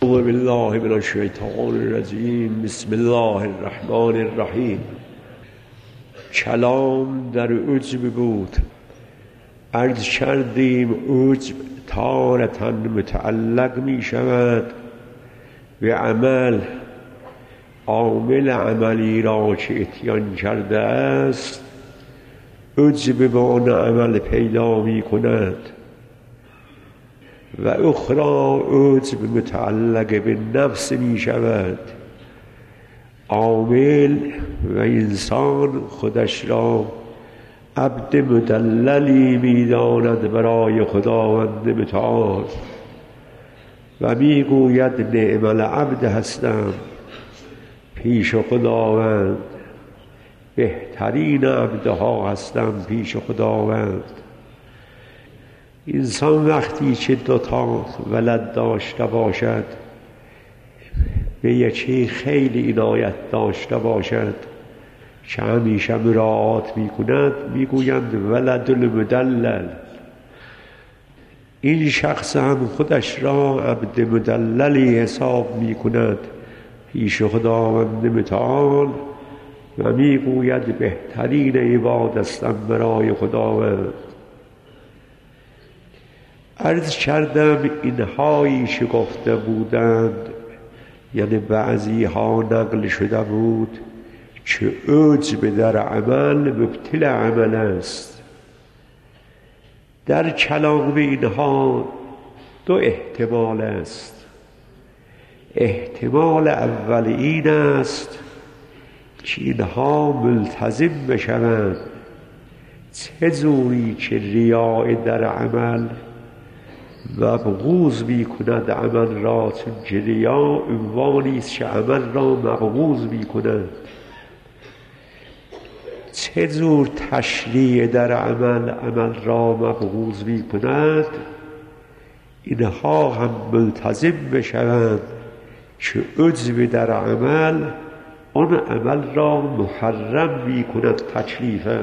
اعوذ بالله من الشیطان الرجیم. بسم الله الرحمن الرحیم. کلام در عجب بود. عرض کردیم عجب تارة متعلق می شود به عمل. عامل عملی را که اتیان کرده است عجب به آن عمل پیدا می کند و اخرى عجب متعلق به نفس می شود. عامل و انسان خودش را عبد مدللی می داند برای خداوند متعال و می گوید نعم العبد هستم پیش خداوند، بهترین عبدها هستم پیش خداوند. انسان وقتی که دوتا ولد داشته باشد، به یکی خیلی عنایت داشته باشد که همیشه مراعات می کند، می گویند ولد المدلل. این شخص هم خودش را عبد مدللی حساب می کند پیش خداوند متعال و می گوید بهترین عباد هستم برای خداوند. عرض کردم اینهایی که گفته بودند، یعنی بعضی ها نقل شده بود که عجب در عمل مبطل عمل است. در کلام اینها دو احتمال است. احتمال اول این است که اینها ملتزم بشوند، چه جوری که ریاء در عمل مبغوض می کند عمل را، چون که ریاء عنوانی است که عمل را مبغوض می کند. چه جور تشریع در عمل را مبغوض می کند، اینها هم ملتزم بشوند که عجب در عمل آن عمل را محرم می کند تکلیفاً.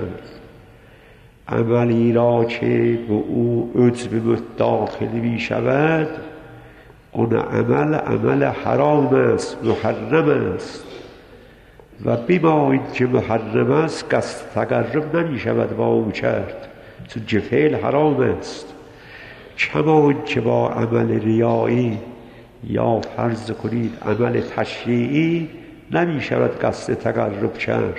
عملی را که به او عجب داخل می شود، آن عمل حرام است، محرم است و بما این که محرم است قصد تقرب نمی شود با او کرد، چون که فعل حرام است. کما این که با عمل ریایی یا فرض کنید عمل تشریعی نمی شود قصد تقرب کرد.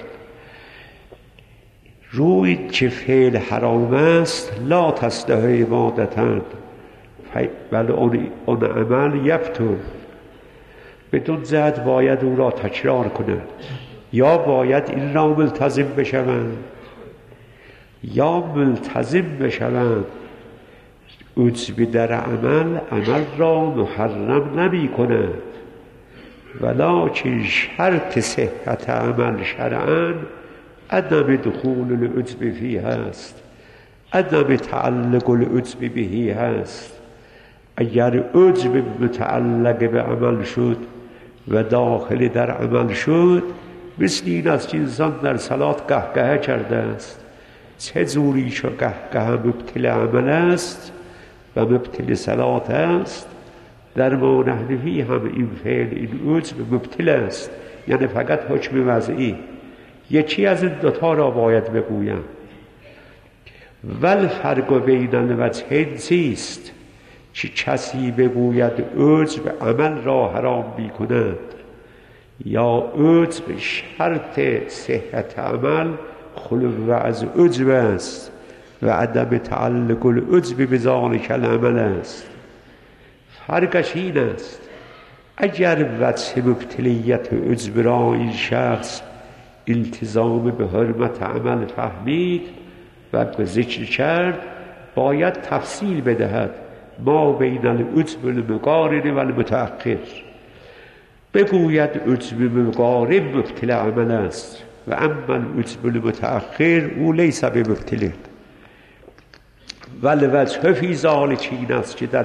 روی که فعل حرام است لا تصلح عبادتاً، بل اون عمل یبطل. بدون جهت باید او را تکرار کنند، یا باید این را ملتزم بشوند یا ملتزم بشوند عجب در عمل را محرم نمی کند، ولکن شرط صحت عمل شرعاً عدم دخول العجب فیه هست، عدم تعلق العجب بهی هست. اگر عجب متعلق به عمل شد و داخل در عمل شد، مثل این است که انسان در صلات قهقه کرده است. چه جوری که قهقه مبطل عمل است و مبطل صلات است، در ما نحنفی هم این فعل این عجب مبطل است، یعنی فقط حکم وضعی. یکی از این دوتا را باید بگویم. ول فرق بین الوجهین چیست؟ که کسی بگوید عجب عمل را حرام می کند، یا عجب شرط صحت عمل خلو از عجب است و عدم تعلق العجب بذالک العمل است. فرقش این است: اگر وجه مبتلیت عجب را این شخص التزام به حرمت عمل فهمید و به ذکر کرد، باید تفصیل بدهد ما بین العجب المقارن و المتأخر. بگوید عجب مقارن مبطل عمل است و اما العجب المتأخر او لیس بمبطل. والوجه فی ذلک این است که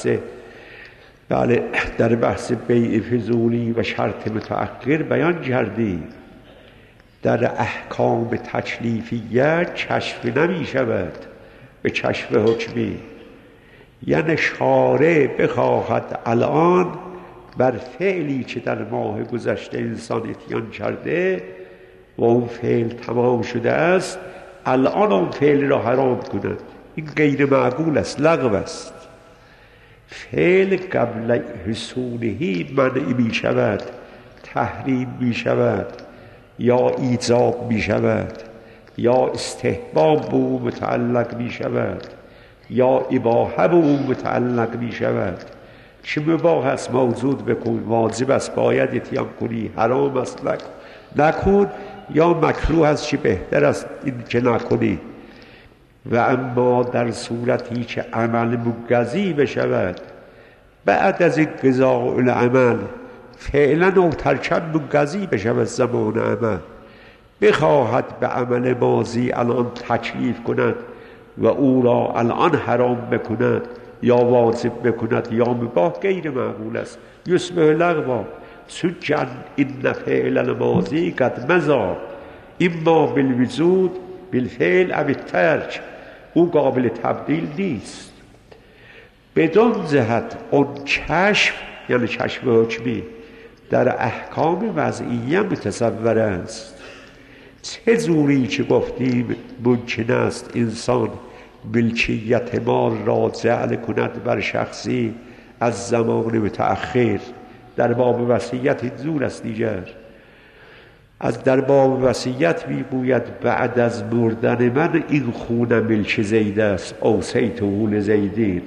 در بحث بیع فضولی و شرط متأخر بیان کردیم. در احکام تکلیفیه کشف نمی شود به کشف حکمی. یعنی شارع بخواهد الان بر فعلی که در ماه گذشته انسان اتیان کرده و اون فعل تمام شده است، الان اون فعل را حرام کند. این غیر معقول است، لغو است. فعل قبل حصولهی منع می شود، تحریم می شود، یا ایجاب می شود، یا استحباب به او متعلق می شود، یا اباحه به او متعلق می شود. چه مباح است موجود بکن، واجب است باید اتیان کنی، حرام است نکن، یا مکروه است چه بهتر است این که نکنی. و اما در صورتی که عمل مجزی بشود بعد از این قضاء العمل، فعلا او ترکن مجزی بشود زمان عمل، بخواهد به عمل ماضی الان تکلیف کند و او را الان حرام بکند یا واجب بکند یا مباح، غیر معقول است. یشبه لغوا سجن این فعل الماضی قد مضی اما بالوجود بالفعل او الترک، او قابل تبدیل نیست. بدون جهت اون کشف، یعنی کشف حکمی، در احکام وضعیه متصور است. چه جوری که گفتیم ممکن است انسان ملکیت مال را جعل کند بر شخصی از زمان متأخر، در باب وصیت این جور است دیگر. از در باب وصیت میگوید بعد از مردن من این خونه ملک زید است، اوصیته لزیدین.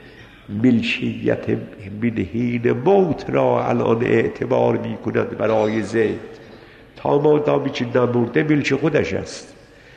ملکیت من حین موت را الان اعتبار میکند برای زید، تا مادامی که نمرده ملک خودش است.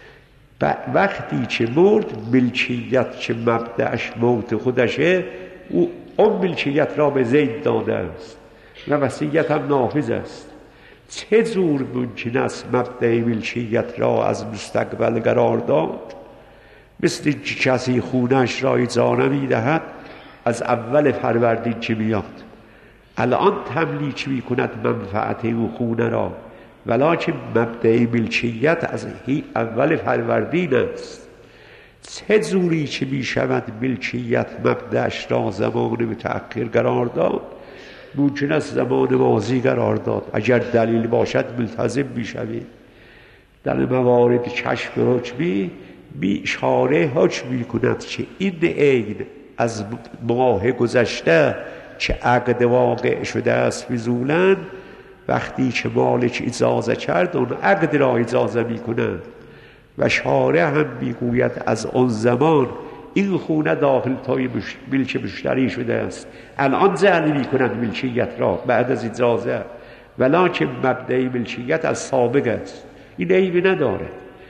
وقتی که مرد، ملکیت که مبدأش موت خودشه، او اون ملکیت را به زید داده است و وصیت هم نافذ است. چه جور ممکن است مبدأ ملکیت را از مستقبل قرار داد؟ مثل کسی خونش را اجاره می‌دهد، از اول فروردین که میاد الان تملیک می‌کند منفعت او خونه را، ولکن مبدأ ملکیت از اول فروردین است. چه جوری که می شود ملکیت مبدأش را زمان متأخر قرار داد، ممکن است زمان ماضی قرار داد. اگر دلیل باشد ملتزم می شوید. در موارد کشف حکمی شارع حکم می کند که این عین از ماه گذشته که عقد واقع شده است فضولاً، وقتی که مالک اجازه کرد اون عقد را اجازه می کند و شارع هم میگوید از اون زمان این خونه داخل تای ملک مشتری شده است، الان جعل می کند ملکیت را بعد از اجازه، ولکن مبدأ ملکیت از سابق است. این عیبی نداره.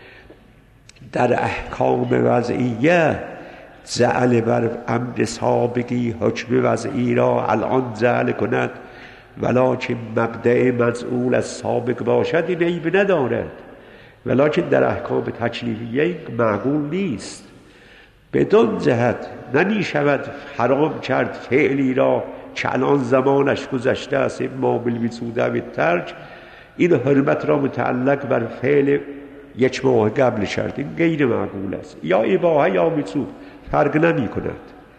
در احکام وضعیه جعل بر عمد سابقی حکم وضعی را الان جعل کند، ولکن مبدأ مجعول از سابق باشد، این عیب ندارد. ولکن در احکام تکلیفیه معقول نیست. بدون جهت نمی شود حرام کرد فعلی را که الان زمانش گذشته است، اما بالوجود او الترک، این حرمت را متعلق بر فعل یک ماه قبل کرد. این غیر معقول است. یا اباحه یا وجوب فرق نمی کند.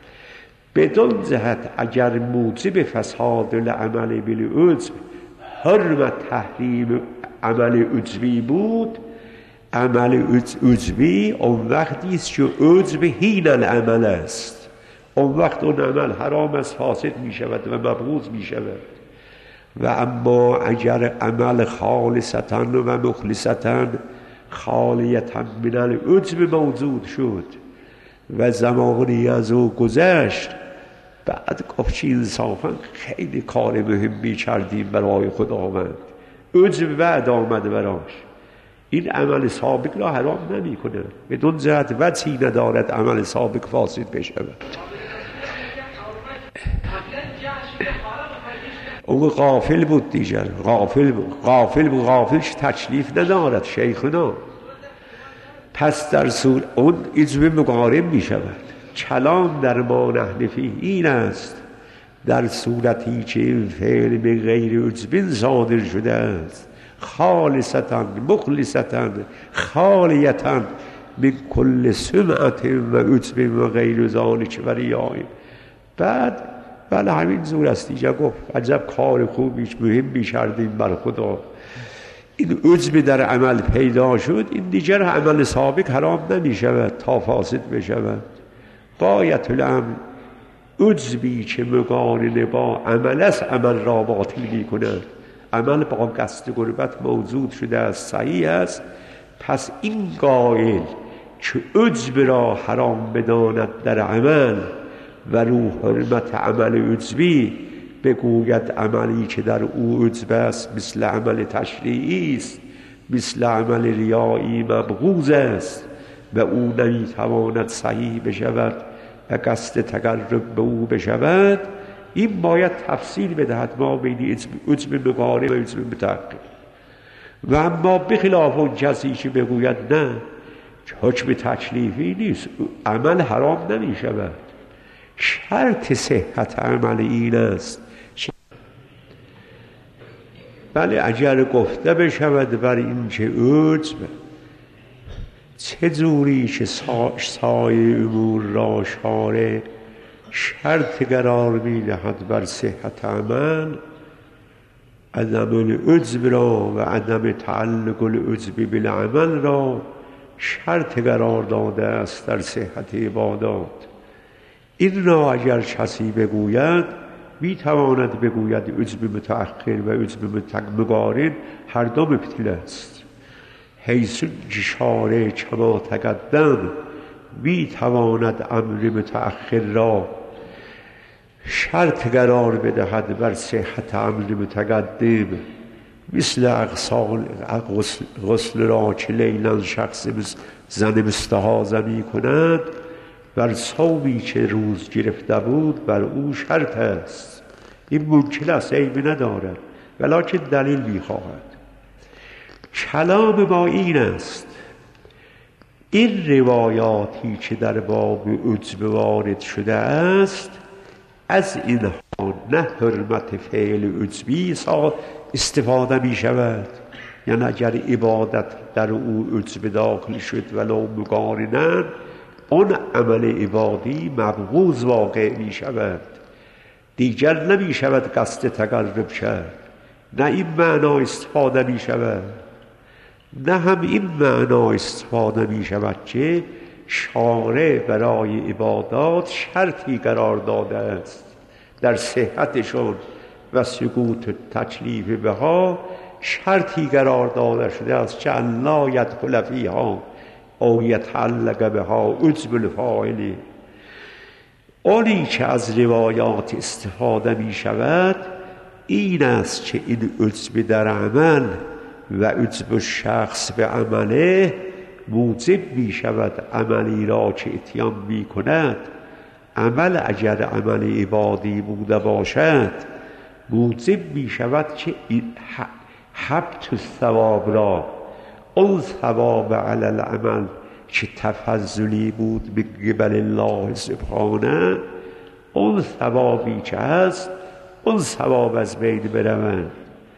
بدون جهت اگر موجب فساد العمل بالعجب حرمت تحریم عمل عجبی بود، عمل عجبی اون وقتی است که عجب حین العمل است، اون وقت اون عمل حرام است، فاسد می شود و مبغوض می شود. و اما اگر عمل خالصتاً و مخلصتاً خالیتاً من العجب موجود شد و زمانی از او گذشت، بعد گفت انصافاً خیلی کار مهمی کردیم برای خداوند، عجب بعد آمد براش، این عمل سابق را حرام نمی کنه. بدون جهت وجهی ندارد عمل سابق فاسد بشود. او غافل بود دیگر، غافلش تکلیف ندارد شیخنا. پس در صورت اون عجب مقارن می شود. کلام در ما نحن فیه این است، در صورتی که این فعل به غیر عجب صادر شده است، خالصتاً مخلصتاً خالیتاً من کل سمعت و عجب و غیر ذالک و ریاء، بعد بله همین زور است دیگه. گفت عجب کار خوبیش مهم کردیم بر خدا. این عجب در عمل پیدا شد، این دیگر عمل سابق حرام نمی شود تا فاسد بشود. غایت الامر عجبی که مقارن با عمل است عمل را باطل می کند. عمل با قصد قربت موجود شده است، صحیح است. پس این قائل که عجب را حرام بداند در عمل و رو حرمت عمل عجبی، بگوید عملی که در او عجب است مثل عمل تشریعی است، مثل عمل ریایی مبغوض است و او نمیتواند صحیح بشود و قصد تقرب به او بشود. این باید تفصیل بدهد ما بین عجب مقارن و عجب متحقق. و اما بخلاف اون کسی که بگوید نه حکم تکلیفی نیست، عمل حرام نمی شود، شرط صحت عمل این است. بله اگر گفته بشود بر این که عجب چه جوری که سایه امور را شارع شرط قرار می دهد بر صحت عمل، عدم العجب را و عدم تعلق العجب بالعمل را شرط قرار داده است در صحت عبادات. این را اگر کسی بگوید می تواند بگوید عجب متأخر و عجب مقارن هر دو مبطل است، حیث شارع کما تقدم می تواند امر متأخر را شرط قرار بدهد بر صحت امر متقدم، مثل غسل را که لیلا شخص زن مستحاضه می کند بر صومی که روز گرفته بود بر او شرط است. این ممکن است، عیبی ندارد، ولکن دلیل می خواهد. کلام ما این است این روایاتی که در باب عجب وارد شده است از اینها نه حرمت فعل عجبی استفاده می شود، یعنی اگر عبادت در او عجب داخل شد ولو مقارناً اون عمل عبادی مبغوض واقع می شود، دیگر نمی شود قصد تقرب کرد. نه این معنا استفاده می شود، نه هم این معنا استفاده می شود که شارع برای عبادات شرطی قرار داده است در صحتشون و سقوط تکلیف بها شرطی قرار داده شده است که لا یدخل فیها او یتعلق بها عجب الفاعل. آنی که از روایات استفاده می شود این است که این عجب در عمل و عجب شخص به عمله موجب می شود عملی را که اتیان می کند. عمل اگر عمل عبادی بوده باشد موجب می شود که حبط الثواب را، اون ثواب علی العمل که تفضلی بود به قبل الله سبحانه، اون ثوابی که هست اون ثواب از بین برود.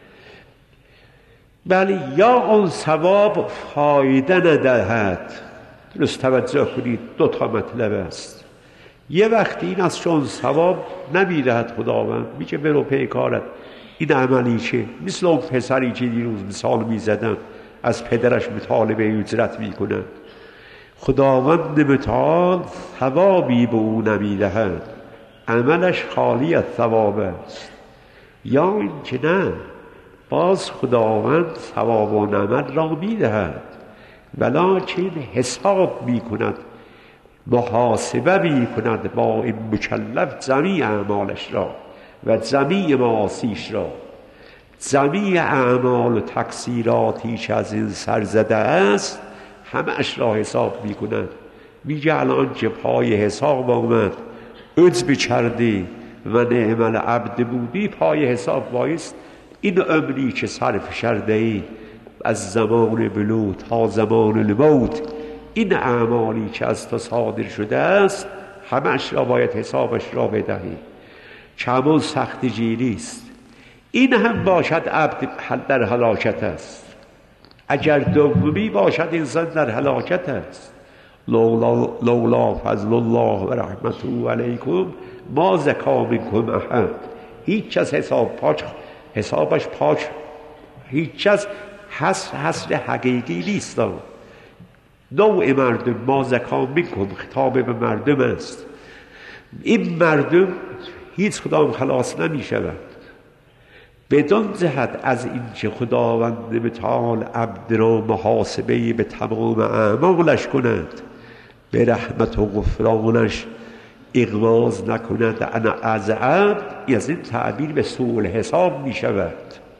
بله یا اون ثواب فایده ندهد. درست توجه کنید، دو تا مطلب است. یه وقتی این است که اون ثواب نمیدهد خداوند، میگه برو پیکارت این عملی که مثل اون پسری که دیروز مثال میزدم از پدرش مطالبه اجرت میکنه، خداوند متعال ثوابی به او نمیدهد، عملش خالی از ثواب است. یا این که نه، باز خداوند ثواب و عمل را میدهد ولکن حساب میکند، محاسبه میکند با این مکلف جمیع اعمالش را و جمیع معاصیش را. جمیع اعمال و تقصیراتی که از این سر زده است همه‌اش را حساب میکند. میگه الان که پای حساب آمد عجب کردی و نعم العبد بودی، پای حساب بایست این عمری که صرف کرده ای از زمان بلوغ تا زمان الموت، این اعمالی که از تو صادر شده است همه‌اش را باید حسابش را بدهی. کمون سخت گیری است. این هم باشد عبد در هلاکت است. اگر دومی باشد انسان در هلاکت است. لولا فضل الله و رحمته علیکم ما زکا منکم احد. هیچ کس حسابش پاک، هیچ کس حصر حقیقی نیست. نوع مردم ما زکا منکم خطاب به مردم است. این مردم هیچ کدام خلاص نمی شود بدون جهت از اینکه خداوند متعال عبد را محاسبه به تمام اعمالش کند، به رحمت و غفرانش اغماض نکند از عبد. از این تعبیر به سوء الحساب می شود.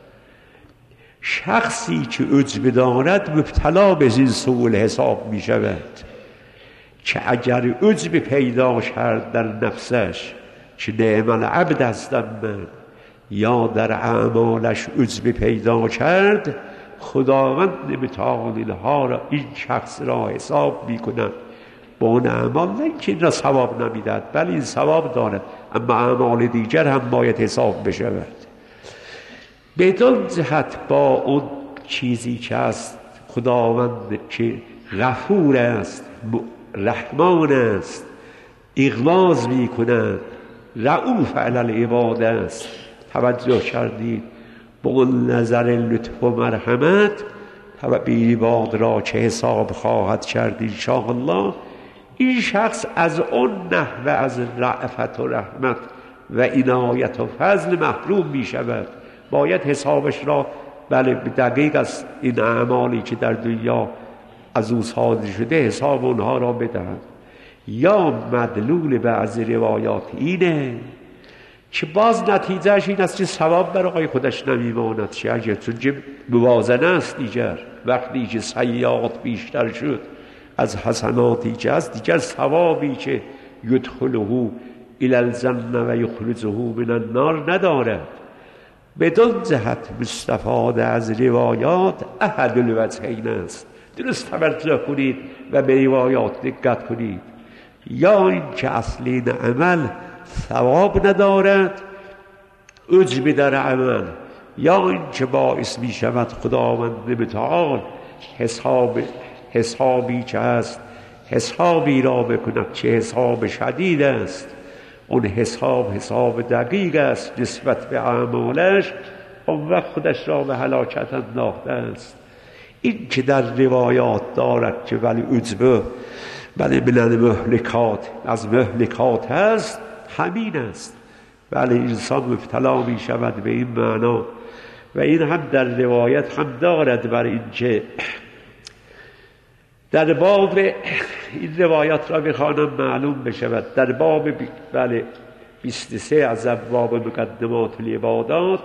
شخصی که عجب دارد مبتلا به این سوء الحساب می شود که اگر عجب پیدا کرد در نفسش که نعم العبد هستم من، یا در اعمالش عجب پیدا کرد، خداوند متعال اینها را، این شخص را حساب می کند با اون اعمال. نه اینکه این را ثواب نمیدهد، بل این ثواب دارد، اما اعمال دیگر هم باید حساب بشود. بدون جهت با اون چیزی که است خداوند که غفور است، رحمان است، اغماض می کند، رؤوف علی العباد است. توجه کردید با اون نظر لطف و مرحمت به عباد را چه حساب خواهد کرد انشاءالله. این شخص از اون نحوه از رأفت و رحمت و عنایت و فضل محروم می شود. باید حسابش را بله دقیق از این اعمالی که در دنیا از او صادر شده حساب اونها را بدهد. یا مدلول بعض روایات اینه که باز نتیجهش این است که ثواب برای خودش نمیماند. چون که موازنه است دیگر. وقتی که سیئات بیشتر شد از حسناتی که است، دیگر ثوابی که یدخله الی الجنه و یخرجه من النار ندارد. بدون جهت مستفاده از روایات احد الوجهین است. درست توجه کنید و به روایات دقت کنید. یا این که اصلین عمل ثواب ندارد، عجب در عمل، یا این که باعث می شود خداوند متعال حسابی که هست حسابی را بکند چه حساب شدید است. اون حساب دقیق است نسبت به اعمالش، اون وقت خودش را به هلاکت انداخته است. این که در روایات دارد که ولی عجبه بله من مهلکات، از مهلکات هست، همین است. بله انسان مبتلا می شود به این معنا و این هم در روایت هم دارد. برای اینکه در باب این روایات را بخوانم معلوم بشود. در باب بله 23 از ابواب مقدمات العبادات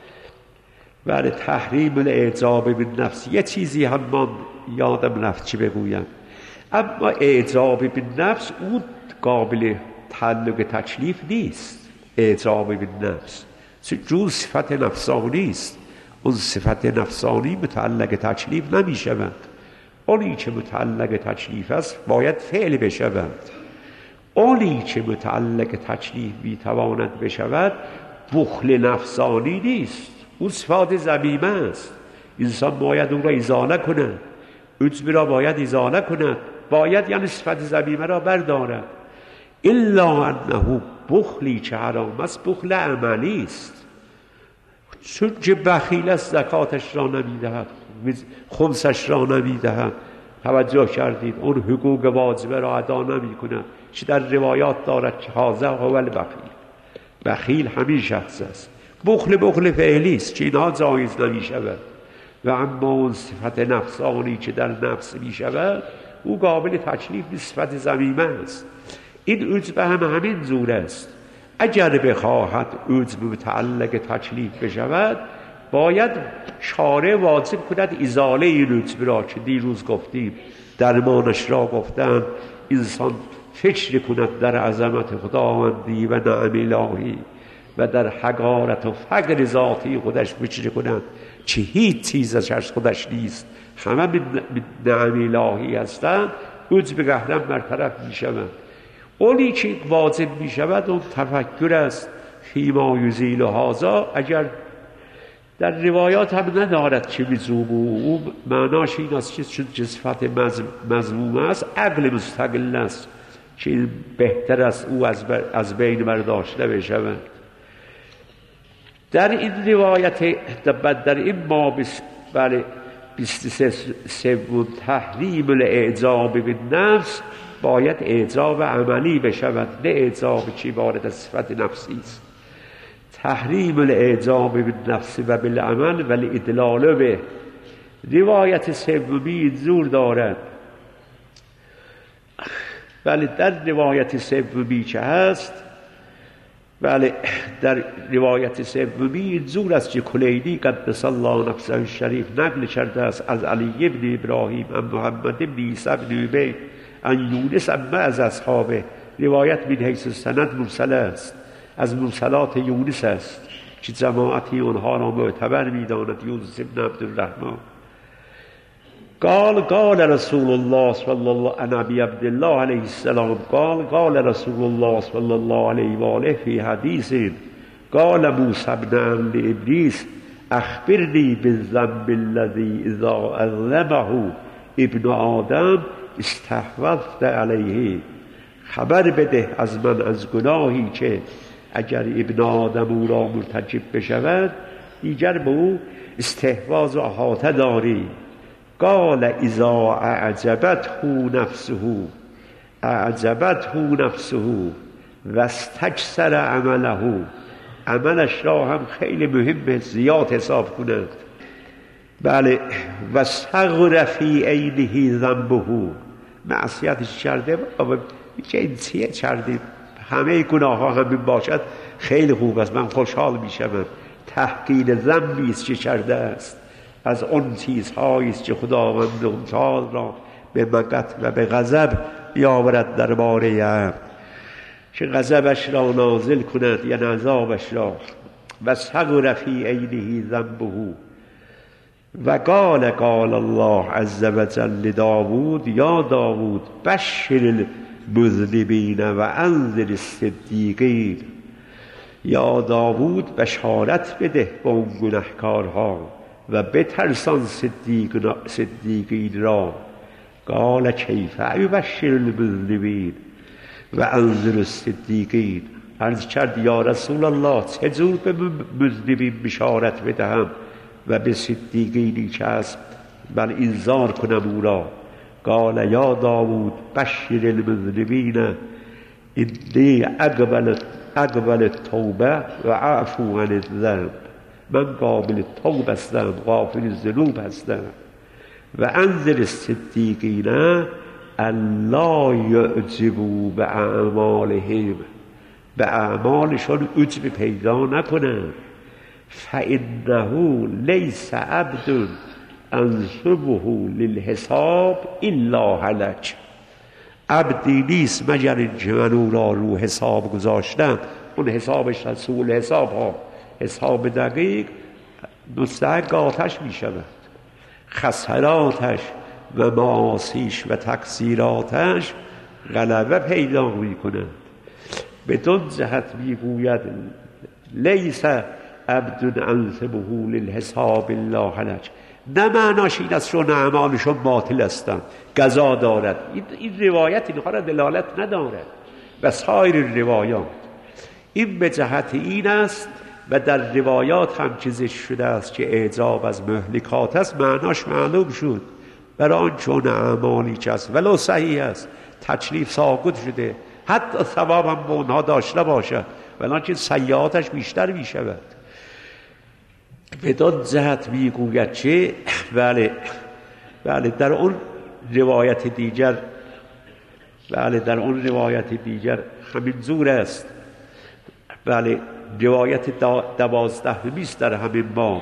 بله تحریم الاعجاب بالنفس، یه چیزی هم من یادم رفت چی بگویم. اما اعجاب بالنفس اون قابل تعلق تکلیف نیست. اعجاب بالنفس چون صفت نفسانی است، اون صفت نفسانی متعلق تکلیف نمی شود. اونی که متعلق تکلیف است باید فعل بشود. اونی که متعلق تکلیف میتواند بشود بخل نفسانی نیست، اون صفات ذمیمه است. انسان باید اون را ازاله کند، عجب را باید ازاله کند، باید یعنی صفت ذمیمه را بردارد. الا انه بخلی که حرام است بخل عملی است. چون که بخیل است زکاتش را نمیدهد، خمسش را نمیدهد. توجه کردید اون حقوق واجبه را ادا نمی کند. چه در روایات دارد که حاضر هو البخیل، بخیل همین شخص است. بخل فعلی است که اینها جایز نمی شود. و اما اون صفت نفسانی که در نفس می شود او قابل تکلیف صفت ذمیمه است. این عجب هم همین زور است. اگر بخواهد عجب متعلق تکلیف بشود باید شارع واجب کند ازاله این عجب را که دیروز گفتیم درمانش را گفتم. انسان فکر کند در عظمت خداوندی و نعم الهی و در حقارت و فقر ذاتی خودش فکر کند که هیچ چیزش از خودش نیست، همه نعم الهی هستند. عجب قهرم برطرف می شود. اونی که واجب می شود اون تفکر است فیما یزیل هذا. اگر در روایات هم ندارد که مذموم، او معناش این است که چون صفت مذموم است عقل مستقل است، که بهتر است او از بین برداشته بشود. در این روایت در این باب 23 تحریم الاعجاب بالنفس باید اعجاب عملی بشود، نه اعجاب چی وارد صفت نفسی است. تحریم الاعجاب بالنفس و بالعمل و الادلال به. روایت سومی زور دارد. بله در روایت سومی چه هست؟ بله در روایت سومی زور است که کلینی قدس الله نفسه الشریف نقل کرده است از علی ابن ابراهیم ان محمد ابن عیسی ابن عبید ان یونس اما از اصحابه. روایت من حیث سند مرسل است، از مرسلات یونس است که جماعتی اونها را معتبر می‌داند. یونس ابن عبدالرحمن قال رسول الله صلی الله عن ابی عبدالله علیه السلام قال رسول الله صلی الله علیه و آله فی حدیث قال موسی بن عمرو ابلیس اخبرنی بالذنب الذی اذا اذنبه ابن آدم استحوذت علیه. خبر بده از من از گناهی که اگر ابن آدم او را مرتکب بشود دیگر به او استحواذ و احاطه داری. قال اذا اعجبته نفسه و استکثر عمله، عملش را هم خیلی مهمه زیاد حساب کند. بله و صغر فی عینه ذنبه، معصیتش کرده جنسیت کرده، همه گناه ها همین باشد خیلی خوب است، من خوشحال میشم. تحقیر ذنبی است که کرده است از اون چیزهایی است که خداوند متعال را به مقت و به غضب بیاورد درباره عبد، که غضبش را نازل کند یا عذابش را. و صغر فی عینه ذنبه. و قال الله عز وجل لداود یا داود بشر المذنبین و انذر الصدیقین. یا داود بشارت بده به اون گنهکارها و بترسان صدیقین را. قال کیف یبشر المذنبین و انذر الصدیقین. عرض کرد یا رسول الله چجور به مذنبین بشارت بدهم و به صدیقینی که است من انذار کنم او را. قال یا داود بشر المذنبین انی اقبل التوبه و اعفو عن الذنب. من قابل توبه هستم، غافل الذنوب هستم. و انذر الصدیقین الا یعجبوا باعمالهم، به اعمالشون عجب پیدا نکنن. فانه لیس عبد انصبه للحساب الا هلک. عبدی نیست مگر اینکه من او را رو حساب گذاشتم، اون حسابش رسول حساب ها، حساب دقیق، مستحق آتش می شود. خساراتش و معاصیش و تقصیراتش غلبه پیدا می کنند. بدون جهت می گوید لیس عبد انصبه للحساب الا هلک. نه معناش این است چون اعمالشون باطل هستند قضا دارد. این روایت اینها را دلالت ندارد و سایر روایات. این به جهت این است و در روایات هم چیزی شده است که اعجاب از مهلکات است، معناش معلوم شد. برای آن چون اعمالی که است ولو صحیح است تکلیف ساقط شده، حتی ثواب هم به اونها داشته باشد ولکن سیئاتش بیشتر می شود. بدان جهت می گوید چه بله در اون روایت دیگر همین زور است. بله روایت 12 است در همین باب.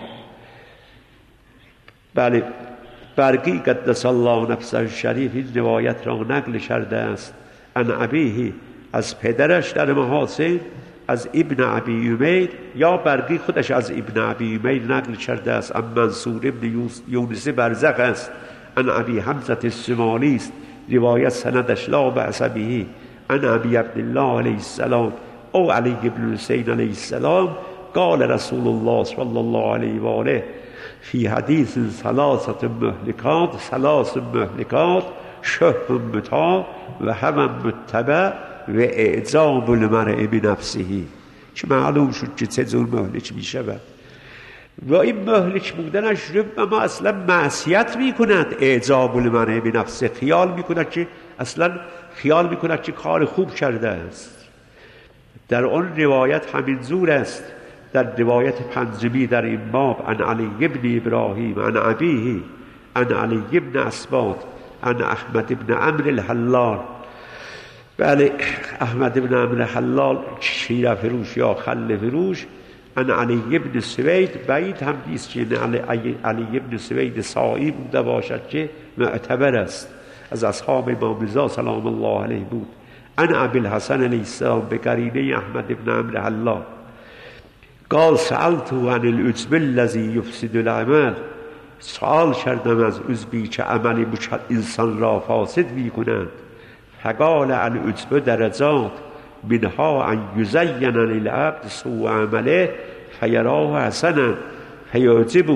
بله برقی قدس الله نفسه الشریف این روایت را نقل کرده است عن ابیه، از پدرش در محاسن، از ابن ابی امیر، یا برقی خودش از ابن ابی امیر نقل کرده است. ام منصور ابن یونس برزخ است، عن ابی حمزه السمالی است، روایت سندش لا بأس به، عن ابی عبدالله علیه السلام او علی بن حسین علیه السلام قال رسول الله صلی الله علیه و آله فی حدیث ثلاث مهلکات شه مطاع و هم متبع و اعجاب المرء بنفسه. چه معلوم شد که چطور مهلک می شود و این مهلک بودنش ما اصلا معصیت می کند. اعجاب المرء بنفسه، خیال می کند که اصلا خیال می کند که کار خوب کرده است. در آن روایت همین زور است. در روایت پنجمی در این باب عن علی بن ابراهیم عن ابیه عن علی بن اسباط عن احمد بن عمرو الحلال. بله، احمد بن عمرو الحلال شیر فروش یا خل فروش. عن علی بن سوید، بعید هم نیست که علی بن سوید سائی بوده باشد که معتبر است، از اصحاب امام رضا سلام الله علیه بود. عن ابی الحسن علیه السلام به قرینه احمد بن عمرو الحلال قال سألت عن العجب الذي يفسد العمل. سوال کردم از عجبی که عملی انسان را فاسد می کند. فقال العجب درجات منها ان یزین للعبد سوء عمله فیراه حسنا فیعجبه.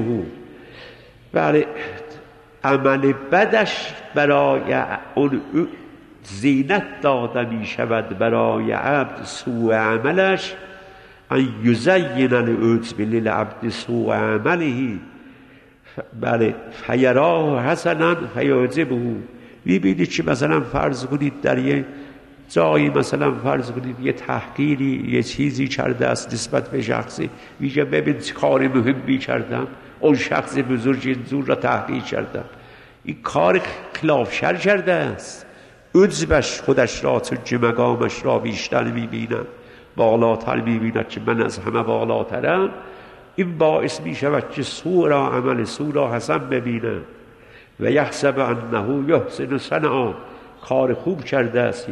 بله، عمل بدش برای اون زینت داده می شود برای عبد سوء عملش. ان یزین العجب للعبد سوء عمله، بله، فیراه حسنا فیعجبه. میبینید که مثلا فرض کنید در یه جایی، مثلا فرض کنید یه تحقیری یه چیزی کرده است نسبت به شخصی، میگه ببین چه کار مهمی کردم، اون شخص بزرگ اینجور را تحقیر کردم. این کار خلاف شر کرده است. عجبش خودش را چون مقامش را بیشتر میبیند، بالاتر میبیند که من از همه بالاترم. این باعث میشود که سوء را، عمل سوء را حسن ببیند و یحسب انه یحسن صنعا، کار خوب کرده است،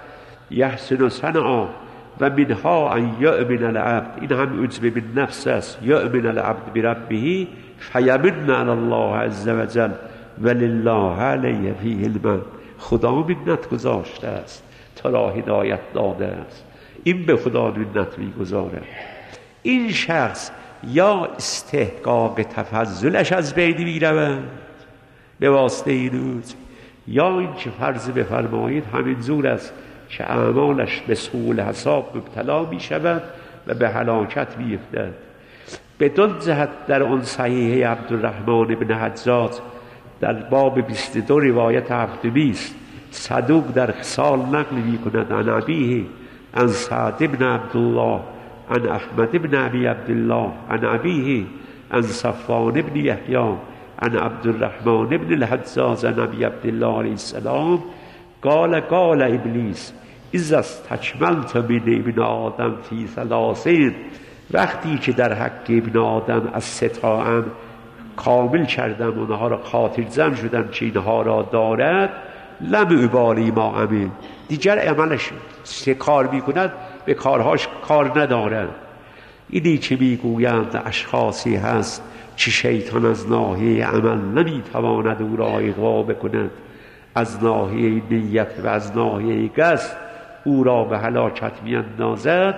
یحسن صنعا. و منها ان یؤمن العبد، این هم عجب بالنفس است، یؤمن العبد بربه فیمن علی الله عز وجل ولله علیه فیه المن. خدا منت گذاشته است، تا را هدایت داده است، این به خدا منت میگذاره. این شخص یا استحقاق تفضلش از بین میرود به واسطه این عجب، یا این که فرض بفرمایید همین زور است که اعمالش به سوء الحساب مبتلا می شود و به هلاکت می افتد. به دو جهت در آن صحیح عبدالرحمن بن حجاج در باب 22 روایت هفتمی است. صدوق در خصال نقل می کند عن ابیه عن سعد بن عبدالله عن احمد بن ابی عبدالله عن ابیه عن صفوان بن یحیی عن عبدالرحمن بن الحجاج عن ابی عبدالله علیه السلام قال ابلیس اذا استکملت من ابن آدم فی ثلاثین، وقتی که در حق ابن آدم از ستاام کامل کردم، اونها را خاطر جمع شدم که اینها را دارد، لم ابالی ما عمل، دیگر عملش چه کار میکند به کارهاش کار ندارد. اینی که میگویند اشخاصی هست که شیطان از ناحیه عمل نمیتواند او را اغوا بکند، از ناحیه نیت و از ناحیه قصد او را به هلاکت میاندازد.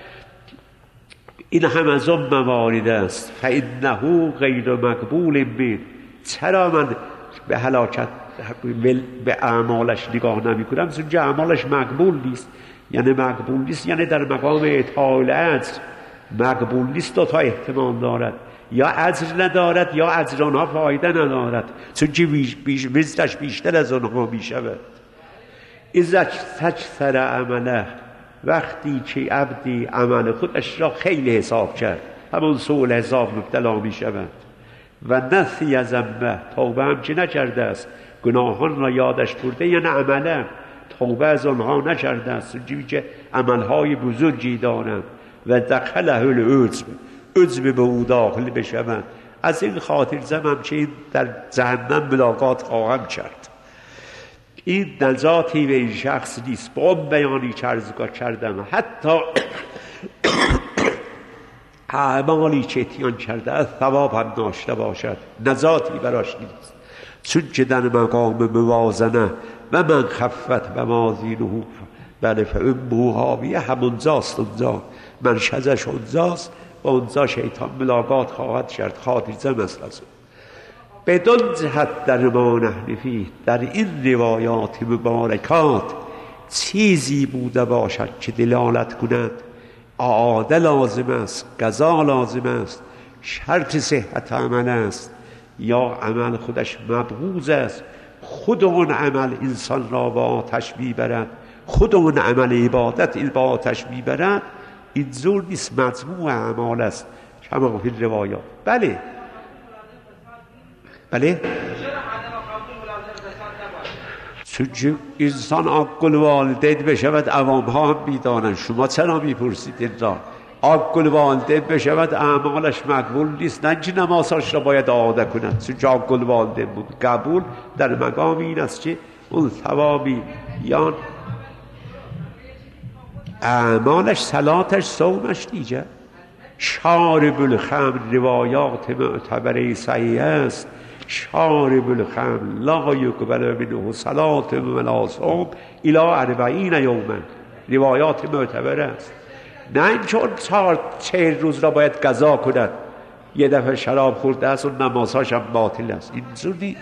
این هم از اون موارد است. فانه غیر مقبول من، چرا من به هلاکت به اعمالش نگاه نمی کنم؟ چون اعمالش مقبول نیست. یعنی مقبول نیست یعنی در مقام اطاعت اجر مقبول نیست. دو تا احتمال دارد، یا اجر ندارد یا اجر آنها فایده ندارد، چون که وزنش بیشتر از آنها می شود. اذا تکثر عمله، وقتی که عبدی عمل خودش را خیلی حساب کرد، همون سوء حساب مبتلا می شود. و نسی ذنبه، توبه هم که نکرده است، گناهان را یادش برده، یعنی عمله توبه از آنها نکرده است، چون که عملهای بزرگی دارند. و دخله العجب، عجب به او داخل بشوند، از این خاطر زمم که این در جهنم ملاقات خواهم کرد. این نجاتی به این شخص نیست. با اون بیانی که عرض کردم، حتی اعمالی که اتیان کرده از ثواب هم داشته باشد، نجاتی براش نیست، چون که در مقام موازنه و من خفت و موازینه بله فامه هاویه، همونجاست، اونجا منشزش اونجاست و اونجا شیطان ملاقات خواهد کرد. خاطر زم است از اون. بدون جهت در ما نحن فیه، در این روایات مبارکات چیزی بوده باشد که دلالت کند عاده لازم است، قضا لازم است، شرط صحت عمل است، یا عمل خودش مبغوض است، خود اون عمل انسان را با آتش میبرد، خود اون عمل عبادت با آتش میبرد، این زور نیست، مجموع اعمال است کما فی روایات. بله چون انسان عاقل والدین بشود عوام ها هم میدانند. شما چرا میپرسید این را؟ عاقل والدین بشود اعمالش مقبول نیست، نه اینکه نمازش را باید اعاده کند. چون عاقل والدین بود، قبول در مقام این است که اون ثوابی یا اعمالش، صلاتش، صومش دیگه. شارب الخمر روایات معتبره صحیح است، شارب الخمر لا یقبل منه صلاة ولا صوم الی 40 یوما، روایات معتبره است. نه این چون 40 روز را باید قضا کند، یه دفعه شراب خورده است و نمازهاش هم باطل است. این زودی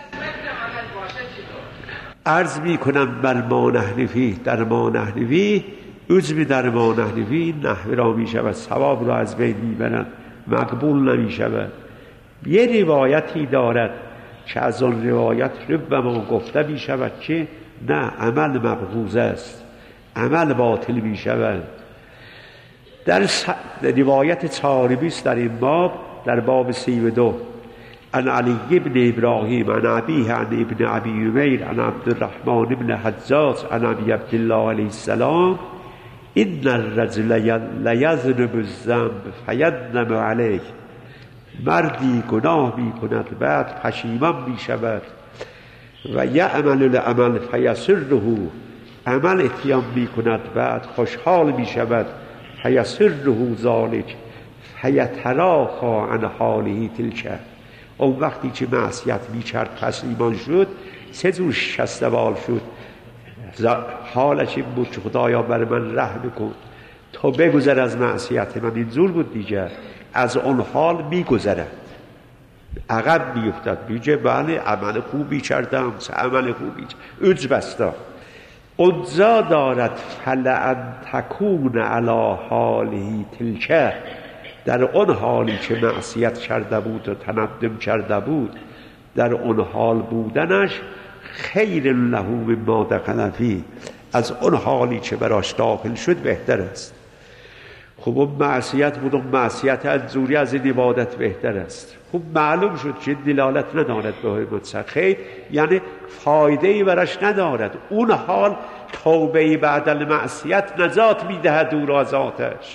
عرض می کنم بر ما نحن فیه، در ما نحن فیه، عجب در ما نحن فیه نحوه را می شود، ثواب را از بین می برند، مقبول نمی شود. یه روایتی دارد که از آن روایت رو ما گفته می شود که نه، عمل مبغوض است، عمل باطل می شود. در روایت چهارمی است در این باب، در باب 32، عن علی ابن ابراهیم عن ابیه عن ابن ابی عمیر عن عبدالرحمن ابن حجاج عن ابی عبدالله علیه السلام ان الرجل لیذنب الذنب فیندم علیه، مردی گناه می کند بعد پشیمان می شود، و یعمل العمل فیسره، عمل اتیان می کند بعد خوشحال می شود، فیسره ذالک فیتراخا عن حاله تلک. اون وقتی که معصیت می کرد پشیمان شد، سه جور شستوال شد. حالش این بود که خدایا بر من رحم کن، تو بگذر از معصیت من. این جور بود دیگه، از اون حال می گذرد، عقب می افتد، میگه بله عمل خوبی کردم، عمل خوبی عجب است. اونجا دارد فلان تکون علی حاله تلک، در اون حالی که معصیت کرده بود و تندم کرده بود، در اون حال بودنش خیر له مما دخل فیه، از اون حالی که براش داخل شد بهتر است. خب اون معصیت بود، اون معصیت از زوری از این عبادت بهتر است. خب معلوم شد که دلالت ندارد به مطلق خیر، یعنی فایده ای براش ندارد. اون حال توبه بعد المعصیت نجات میدهد او را از آتش.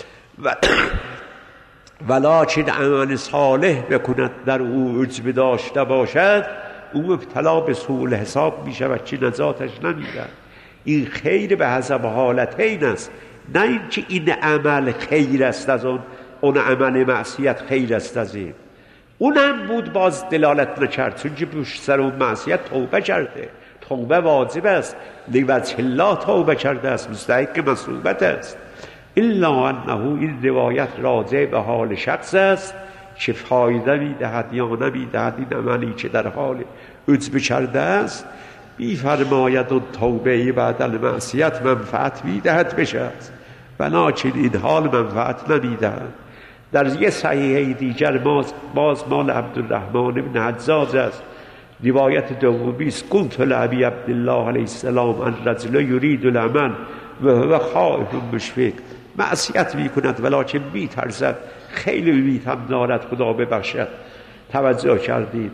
ولکن عمل صالح بکند در او عجب داشته باشد، او مبتلا به سوء الحساب می شود که نجاتش نمیدهد. این خیر به حسب حالتین است، نه اینکه این عمل خیر است از اون عمل معصیت خیر است از این. اونم بود باز دلالت نکرد، چون که پشت سر اون معصیت توبه کرده، توبه واجب است، لوجه الله توبه کرده است، مستحق مثوبت است. الا انه این روایت راجع به حال شخص است که فایده میدهد یا نمیدهد این عملی که در حال عجب کرده است. میفرماید اون توبه بعد المعصیت منفعت میدهد بشه، ولکن این حال منفعت نمیدهد. در یه صحیحه دیگر باز مال عبدالرحمن ابن حجاج است، روایت دومی است، قلت لابی عبدالله علیه السلام ان رجل یرید العمل و هو خائف مشفق، معصیت میکند ولکن میترسد، خیلی امید هم دارد خدا ببخشد. توجه کردید؟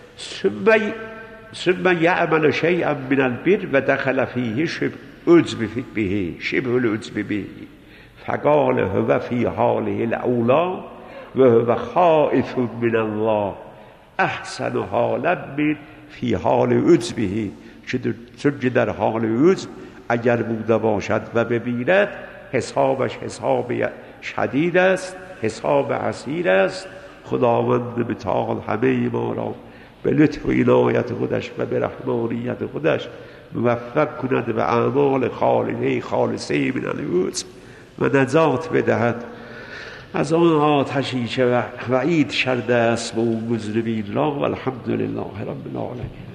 ثم یعمل شیئا من البر و دخل فیه شبه العجب به، فقال هو فی حاله الاولی و هو خائف من الله احسن حالا من فی حال عجبه، چون در حال عجب اگر بوده باشد و ببیند حسابش حساب شدید است، حساب عسیر است. خداوند متعال همه ما را به لطف و عنایت خودش و به رحمانیت خودش موفق کند به اعمال خالصه من العجب و نجات بدهد. از آن آتشی که وعید کرده است به اون مذنبین را. و الحمدلله رب العالمین.